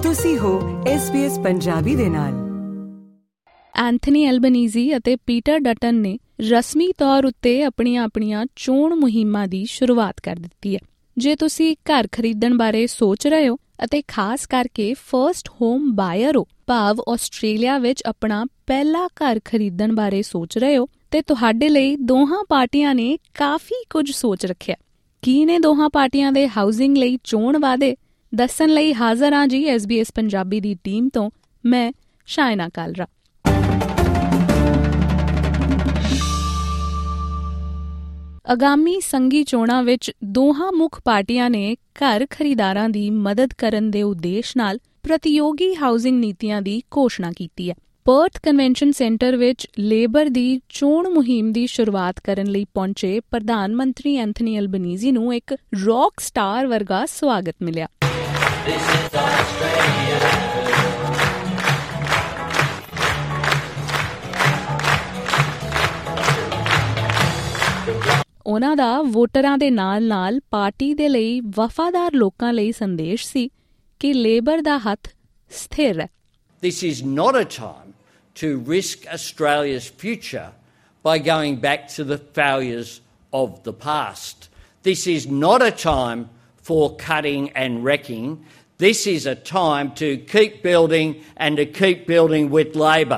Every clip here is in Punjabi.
ਤੁਸੀਂ ਹੋ SBS ਪੰਜਾਬੀ ਦੇ ਨਾਲ। ਐਂਥਨੀ ਐਲਬਨੀਜ਼ੀ ਅਤੇ ਪੀਟਰ ਡਟਨ ਨੇ ਰਸਮੀ ਤੌਰ ਉੱਤੇ ਆਪਣੀਆਂ ਚੋਣ ਮੁਹਿੰਮਾਂ ਦੀ ਸ਼ੁਰੂਆਤ ਕਰ ਦਿੱਤੀ ਹੈ। ਜੇ ਤੁਸੀਂ ਘਰ ਖਰੀਦਣ ਬਾਰੇ ਸੋਚ ਰਹੇ ਹੋ ਅਤੇ ਖਾਸ ਕਰਕੇ ਫਰਸਟ ਹੋਮ ਬਾਇਰ ਹੋ, ਭਾਵ ਆਸਟ੍ਰੇਲੀਆ ਵਿੱਚ ਆਪਣਾ ਪਹਿਲਾ ਘਰ ਖਰੀਦਣ ਬਾਰੇ ਸੋਚ ਰਹੇ ਹੋ, ਤੇ ਤੁਹਾਡੇ ਲਈ ਦੋਹਾਂ ਪਾਰਟੀਆਂ ਨੇ ਕਾਫੀ ਕੁਝ ਸੋਚ ਰੱਖਿਆ। ਕੀ ਨੇ ਦੋਹਾਂ ਪਾਰਟੀਆਂ ਦੇ ਹਾਊਸਿੰਗ ਲਈ ਚੋਣ ਵਾਅਦੇ? ਦੱਸਣ ਲਈ ਹਾਜ਼ਰ ਹਾਂ ਜੀ SBS ਪੰਜਾਬੀ ਦੀ ਟੀਮ ਤੋਂ ਮੈਂ ਸ਼ਾਇਨਾ ਕਾਲਰਾ। ਆਗਾਮੀ ਸੰਘੀ ਚੋਣਾਂ ਵਿੱਚ ਦੋਹਾਂ ਮੁੱਖ ਪਾਰਟੀਆਂ ਨੇ ਘਰ ਖਰੀਦਾਰਾਂ ਦੀ ਮਦਦ ਕਰਨ ਦੇ ਉਦੇਸ਼ ਨਾਲ ਪ੍ਰਤੀਯੋਗੀ ਹਾਊਸਿੰਗ ਨੀਤੀਆਂ ਦੀ ਘੋਸ਼ਣਾ ਕੀਤੀ ਹੈ। ਪਰਥ ਕਨਵੈਨਸ਼ਨ ਸੈਂਟਰ ਵਿੱਚ ਲੇਬਰ ਦੀ ਚੋਣ ਮੁਹਿੰਮ ਦੀ ਸ਼ੁਰੂਆਤ ਕਰਨ ਲਈ ਪਹੁੰਚੇ ਪ੍ਰਧਾਨ ਮੰਤਰੀ ਐਂਥਨੀ ਐਲਬਨੀਜ਼ੀ ਨੂੰ ਇੱਕ ਰੌਕ ਸਟਾਰ ਵਰਗਾ ਸਵਾਗਤ ਮਿਲਿਆ। ਉਹਨਾਂ ਦਾ ਵੋਟਰਾਂ ਦੇ ਨਾਲ-ਨਾਲ ਪਾਰਟੀ ਦੇ ਲਈ ਵਫਾਦਾਰ ਲੋਕਾਂ ਲਈ ਸੰਦੇਸ਼ ਸੀ ਕਿ ਲੇਬਰ ਦਾ ਹੱਥ ਸਥਿਰ ਹੈ। This is not a time to risk Australia's future by going back to the failures of the past. This is not a time for cutting and wrecking. This is a time to keep building and to keep building with Labor.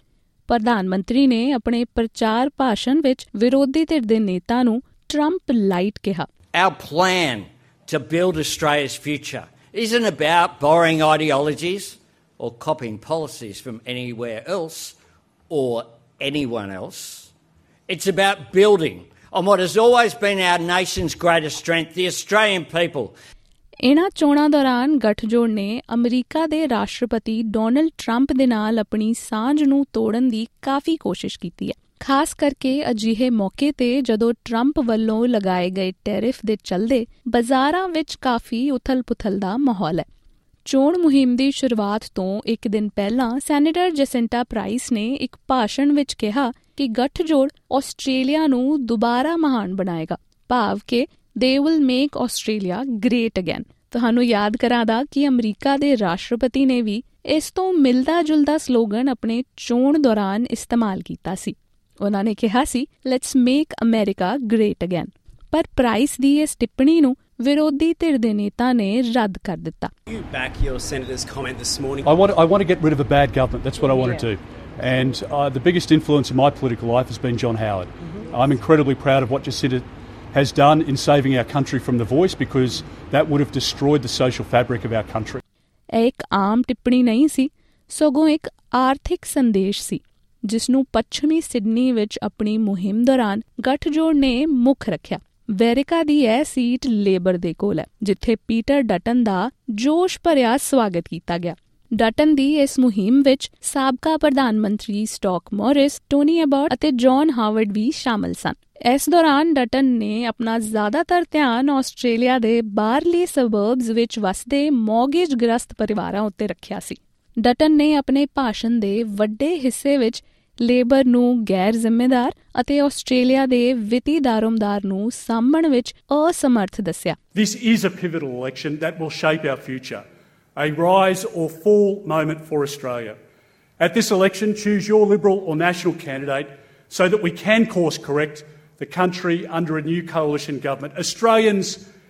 ਪ੍ਰਧਾਨ ਮੰਤਰੀ ਨੇ ਆਪਣੇ ਪ੍ਰਚਾਰ ਭਾਸ਼ਣ ਵਿੱਚ ਵਿਰੋਧੀ ਧਿਰ ਦੇ ਨੇਤਾ ਨੂੰ ਟਰੰਪ ਲਾਈਟ ਕਿਹਾ। Our plan to build Australia's future isn't about borrowing ideologies or copying policies from anywhere else or anyone else. It's about building on what has always been our nation's greatest strength, the Australian people. ਇਨ੍ਹਾਂ ਚੋਣਾਂ ਦੌਰਾਨ ਗੱਠਜੋੜ ਨੇ ਅਮਰੀਕਾ ਦੇ ਰਾਸ਼ਟਰਪਤੀ ਡੋਨਲਡ ਟਰੰਪ ਦੇ ਨਾਲ ਆਪਣੀ ਸਾਂਝ ਨੂੰ ਤੋੜਨ ਦੀ ਕਾਫੀ ਕੋਸ਼ਿਸ਼ ਕੀਤੀ ਹੈ, ਖਾਸ ਕਰਕੇ ਅਜਿਹੇ ਮੌਕੇ ਤੇ ਜਦੋਂ ਟਰੰਪ ਵੱਲੋਂ ਲਗਾਏ ਗਏ ਟੈਰਿਫ ਦੇ ਚੱਲਦੇ ਬਾਜ਼ਾਰਾਂ ਵਿੱਚ ਕਾਫੀ ਉਥਲ-ਪੁਥਲ ਦਾ ਮਾਹੌਲ ਹੈ। ਚੋਣ ਮੁਹਿੰਮ ਦੀ ਸ਼ੁਰੂਆਤ ਤੋਂ ਇੱਕ ਦਿਨ ਪਹਿਲਾਂ ਸੈਨੇਟਰ ਜੈਸਿੰਟਾ ਪ੍ਰਾਈਸ ਨੇ ਇੱਕ ਭਾਸ਼ਣ ਵਿੱਚ ਕਿਹਾ ਕਿ ਗੱਠਜੋੜ ਆਸਟ੍ਰੇਲੀਆ ਨੂੰ ਦੁਬਾਰਾ ਮਹਾਨ ਬਣਾਏਗਾ, ਭਾਵ ਕਿ they will make Australia great again। ਤੁਹਾਨੂੰ ਯਾਦ ਕਰਾਂਦਾ ਕਿ ਅਮਰੀਕਾ ਦੇ ਰਾਸ਼ਟਰਪਤੀ ਨੇ ਵੀ ਇਸ ਤੋਂ ਮਿਲਦਾ-ਜੁਲਦਾ ਸਲੋਗਨ ਆਪਣੇ ਚੋਣ ਦੌਰਾਨ ਇਸਤੇਮਾਲ ਕੀਤਾ ਸੀ। ਉਹਨਾਂ ਨੇ ਕਿਹਾ ਸੀ let's make America great again। ਪਰ ਪ੍ਰਾਈਸ ਦੀ ਇਸ ਟਿੱਪਣੀ ਨੂੰ ਵਿਰੋਧੀ ਧਿਰ ਦੇ ਨੇਤਾ ਨੇ ਰੱਦ ਕਰ ਦਿੱਤਾ। You back your senator's comment this morning? I want to get rid of a bad government. That's what I want to do. And the biggest influence in my political life has been John Howard. I'm incredibly proud of what Jacinta has done in saving our country from the voice, because that would have destroyed the social fabric of our country. ਇਹ ਇੱਕ ਆਮ ਟਿੱਪਣੀ ਨਹੀਂ ਸੀ, ਸਗੋਂ ਇੱਕ ਆਰਥਿਕ ਸੰਦੇਸ਼ ਸੀ ਜਿਸ ਨੂੰ ਪੱਛਮੀ ਸਿਡਨੀ ਵਿੱਚ ਆਪਣੀ ਮੁਹਿੰਮ ਦੌਰਾਨ ਗੱਠਜੋੜ ਨੇ ਮੁੱਖ ਰੱਖਿਆ। ਵੈਰਿਕਾ ਦੀ ਇਹ ਸੀਟ ਲੇਬਰ ਦੇ ਕੋਲ ਹੈ, ਜਿੱਥੇ ਪੀਟਰ ਡਟਨ ਦਾ ਜੋਸ਼ ਭਰਿਆ ਸਵਾਗਤ ਕੀਤਾ ਗਿਆ। ਡਟਨ ਦੀ ਇਸ ਮੁਹਿੰਮ ਵਿੱਚ ਸਾਬਕਾ ਪ੍ਰਧਾਨ ਮੰਤਰੀ ਸਟਾਕ ਮੋਰਿਸ, ਟੋਨੀ ਅਬਾਟ ਅਤੇ ਜੌਨ ਹਾਵਰਡ ਵੀ ਸ਼ਾਮਲ ਸਨ। ਇਸ ਦੌਰਾਨ ਡਟਨ ਨੇ ਆਪਣਾ ਜ਼ਿਆਦਾਤਰ ਧਿਆਨ ਆਸਟ੍ਰੇਲੀਆ ਦੇ ਬਾਹਰਲੇ ਸਬਰਬਸ ਵਿੱਚ ਵਸਦੇ ਮੌਰਗੇਜ ਗ੍ਰਸਤ ਪਰਿਵਾਰਾਂ ਉੱਤੇ ਰੱਖਿਆ ਸੀ। ਡਟਨ ਨੇ ਆਪਣੇ ਭਾਸ਼ਣ ਦੇ ਵੱਡੇ ਹਿੱਸੇ ਵਿੱਚ ਲੇਬਰ ਨੂੰ ਗੈਰ ਜ਼ਿੰਮੇਦਾਰ ਅਤੇ ਆਸਟ੍ਰੇਲੀਆ ਦੇ ਵਿੱਤੀ ਦਾਰੋਮਦਾਰ ਨੂੰ ਸਾਂਭਣ ਵਿੱਚ ਅਸਮਰਥ ਦੱਸਿਆ। This is a pivotal election that will shape our future, a rise or fall moment for Australia. At this election, choose your Liberal or National candidate so that we can course correct the country under a new coalition government. Australians,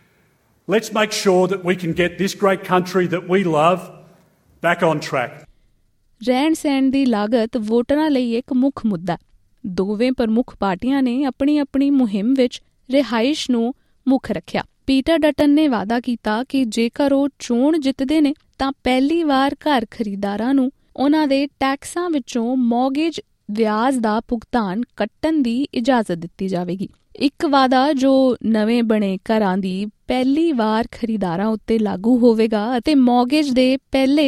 let's make sure that we can get this great country that we love back on track. ਰਹਿਣ ਸਹਿਣ ਦੀ ਲਾਗਤ ਵੋਟਰਾਂ ਲਈ ਇੱਕ ਮੁੱਖ ਮੁੱਦਾ। ਦੋਵੇਂ ਪ੍ਰਮੁੱਖ ਪਾਰਟੀਆਂ ਨੇ ਆਪਣੀ ਮੁਹਿੰਮ ਵਿੱਚ ਰਿਹਾਇਸ਼ ਨੂੰ ਮੁੱਖ ਰੱਖਿਆ। ਪੀਟਰ ਡਟਨ ਨੇ ਵਾਅਦਾ ਕੀਤਾ ਕਿ ਜੇਕਰ ਉਹ ਚੋਣ ਜਿੱਤਦੇ ਨੇ ਤਾਂ ਪਹਿਲੀ ਵਾਰ ਘਰ ਖਰੀਦਾਰਾਂ ਨੂੰ ਉਹਨਾਂ ਦੇ ਟੈਕਸਾਂ ਵਿੱਚੋਂ ਮੌਰਗੇਜ ਵਿਆਜ ਦਾ ਭੁਗਤਾਨ ਕੱਟਣ ਦੀ ਇਜਾਜ਼ਤ ਦਿੱਤੀ ਜਾਵੇਗੀ। ਇੱਕ ਵਾਅਦਾ ਜੋ ਨਵੇਂ ਬਣੇ ਘਰਾਂ ਦੀ ਪਹਿਲੀ ਵਾਰ ਖਰੀਦਾਰਾਂ ਉੱਤੇ ਲਾਗੂ ਹੋਵੇਗਾ ਅਤੇ ਮੌਰਗੇਜ ਦੇ ਪਹਿਲੇ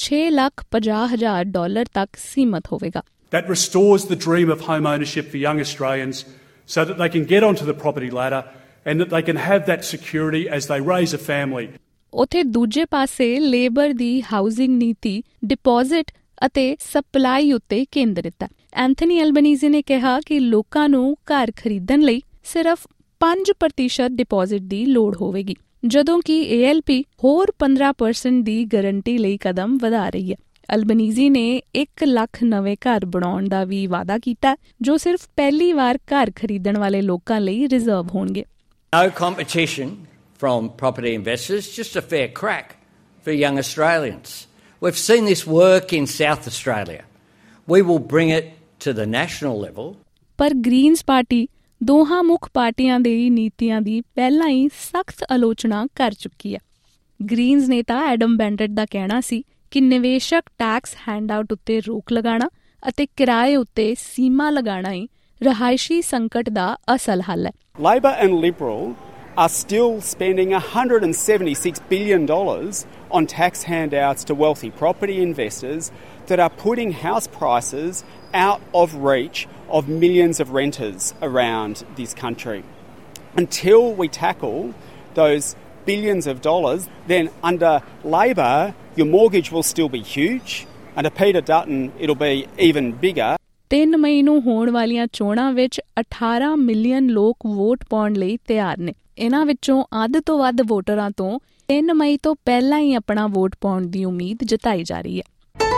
$6,50,000 ਤੱਕ ਸੀਮਤ ਹੋਵੇਗਾ। That restores the dream of home ownership for young Australians so that they can get onto the property ladder and that they can have that security as they raise a family. ਉੱਥੇ ਦੂਜੇ ਪਾਸੇ ਲੇਬਰ ਦੀ ਹਾਊਸਿੰਗ ਨੀਤੀ ਡਿਪੋਜ਼ਿਟ ਅਤੇ ਸਪਲਾਈ ਉੱਤੇ ਕੇਂਦਰਿਤ ਹੈ। ਐਂਥਨੀ ਐਲਬਨੀਜ਼ੀ ਨੇ ਕਿਹਾ ਕਿ ਲੋਕਾਂ ਨੂੰ ਘਰ ਖਰੀਦਣ ਲਈ ਸਿਰਫ 5% ਡਿਪੋਜ਼ਿਟ ਦੀ ਲੋੜ ਹੋਵੇਗੀ, ਜਦੋਂ ਕਿ ALP ਹੋਰ 15% ਦੀ ਗਰੰਟੀ ਲਈ ਕਦਮ ਵਧਾ ਰਹੀ ਹੈ। ਅਲਬਨੀਜ਼ੀ ਨੇ 1 ਲੱਖ ਨਵੇਂ ਘਰ ਬਣਾਉਣ ਦਾ ਵੀ ਵਾਅਦਾ ਕੀਤਾ, ਜੋ ਸਿਰਫ ਪਹਿਲੀ ਵਾਰ ਘਰ ਖਰੀਦਣ ਵਾਲੇ ਲੋਕਾਂ ਲਈ ਰਿਜ਼ਰਵ ਹੋਣਗੇ। No competition from property investors, just a fair crack for young Australians. We've seen this work in South Australia. We will bring it to the national level. ਪਰ ਗ੍ਰੀਨਜ਼ ਪਾਰਟੀ ਦੋਹਾਂ ਮੁੱਖ ਪਾਰਟੀਆਂ ਦੇ ਨੀਤੀਆਂ ਦੀ ਪਹਿਲਾਂ ਹੀ ਸਖਤ ਆਲੋਚਨਾ ਕਰ ਚੁੱਕੀ ਹੈ। ਗ੍ਰੀਨਜ਼ ਨੇਤਾ ਐਡਮ ਬੈਂਟਟ ਦਾ ਕਹਿਣਾ ਸੀ ਕਿ ਨਿਵੇਸ਼ਕ ਟੈਕਸ ਹੈਂਡਆਊਟ ਉੱਤੇ ਰੋਕ ਲਗਾਉਣਾ ਅਤੇ ਕਿਰਾਏ ਉੱਤੇ ਸੀਮਾ ਲਗਾਉਣਾ ਹੀ ਰਹਾਇਸ਼ੀ ਸੰਕਟ ਦਾ ਅਸਲ ਹੱਲ ਹੈ। Labor and Liberal are still spending $176 billion on tax handouts to wealthy property investors that are putting house prices out of reach of millions of renters around this country. Until we tackle those billions of dollars, then under Labor, your mortgage will still be huge. Under Peter Dutton, it'll be even bigger. 3 ਮਈ ਨੂੰ ਹੋਣ ਵਾਲੀਆਂ ਚੋਣਾਂ ਵਿੱਚ 18 ਮਿਲੀਅਨ ਲੋਕ ਵੋਟ ਪਾਉਣ ਲਈ ਤਿਆਰ ਨੇ। ਇਹਨਾਂ ਵਿੱਚੋਂ ਅੱਧ ਤੋਂ ਵੱਧ ਵੋਟਰਾਂ ਤੋਂ 3 ਮਈ ਤੋਂ ਪਹਿਲਾਂ ਹੀ ਆਪਣਾ ਵੋਟ ਪਾਉਣ ਦੀ ਉਮੀਦ ਜਤਾਈ ਜਾ ਰਹੀ ਹੈ।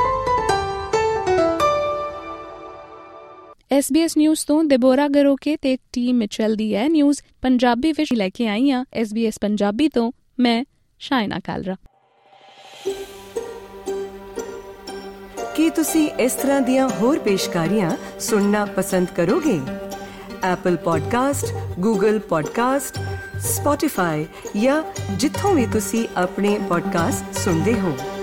SBS ਨਿਊਜ਼ ਤੋਂ ਦੇਬੋਰਾ ਗਰੋਕੇ ਤੇ ਟੀਮ ਮਿਚਲ ਦੀ ਹੈ ਨਿਊਜ਼ ਪੰਜਾਬੀ ਵਿੱਚ ਲੈ ਕੇ ਆਈ ਹਾਂ। SBS ਪੰਜਾਬੀ ਤੋਂ ਮੈਂ ਸ਼ਾਇਨਾ ਕਾਲਰਾ। ਕੀ ਤੁਸੀਂ ਇਸ ਤਰ੍ਹਾਂ ਦੀਆਂ ਹੋਰ ਪੇਸ਼ਕਾਰੀਆਂ ਸੁਣਨਾ ਪਸੰਦ ਕਰੋਗੇ? Apple Podcast, Google Podcast, Spotify ਜਾਂ ਜਿੱਥੋਂ ਵੀ ਤੁਸੀਂ ਆਪਣੇ ਪੋਡਕਾਸਟ ਸੁਣਦੇ ਹੋ।